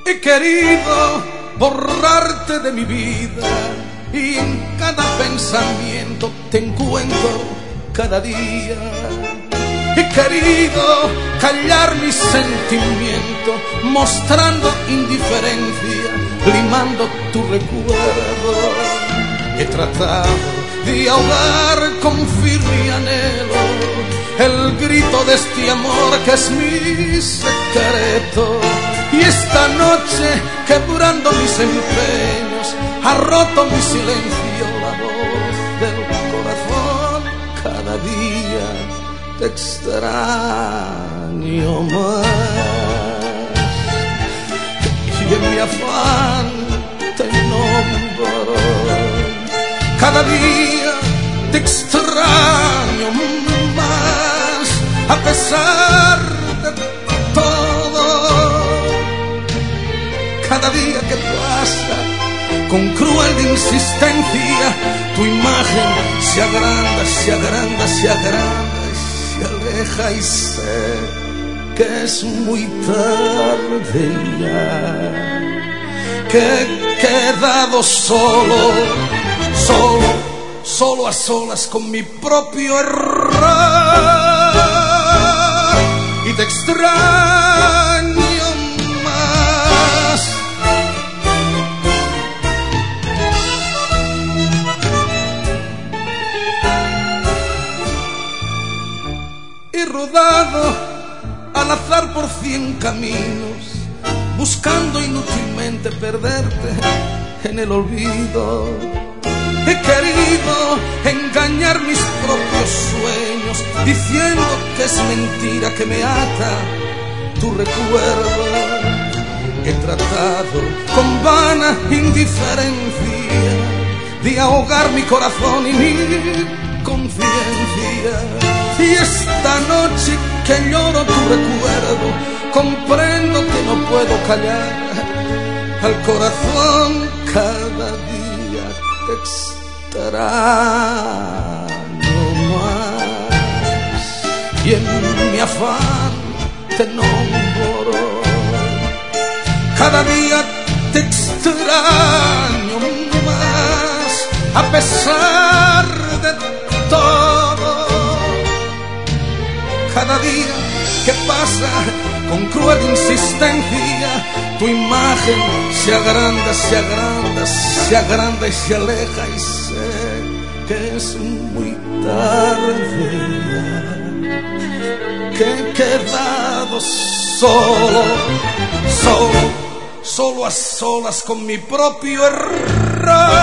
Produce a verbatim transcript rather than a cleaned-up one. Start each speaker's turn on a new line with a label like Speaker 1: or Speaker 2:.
Speaker 1: He querido borrarte de mi vida y en cada pensamiento te encuentro cada día. He querido callar mi sentimiento, mostrando indiferencia, limando tu recuerdo. He tratado de ahogar con firme anhelo el grito de este amor que es mi secreto. Y esta noche, quebrando mis empeños, ha roto mi silencio la voz del corazón. Cada día te extraño más y en mi afán te nombro. Cada día te extraño más, a pesar de todo. Cada día que pasa, con cruel insistencia, tu imagen se agranda, se agranda, se agranda y se aleja, y sé que es muy tarde ya, que he quedado solo, solo, solo a solas con mi propio error, y te extraño más. He rodado al azar por cien caminos, buscando inútilmente perderte en el olvido. He querido engañar mis propios sueños, diciendo que es mentira que me ata tu recuerdo. He tratado con vana indiferencia de ahogar mi corazón y mi conciencia. Y esta noche que lloro tu recuerdo, comprendo que no puedo callar al corazón. Cada día te extraño más y en mi afán te nombro. Cada día te extraño más, a pesar de todo. Cada día que pasa, con cruel insistencia, tu imagen se agranda, se agranda, se agranda y se aleja, y sé que es muy tarde ya, que he quedado solo, solo, solo a solas con mi propio error.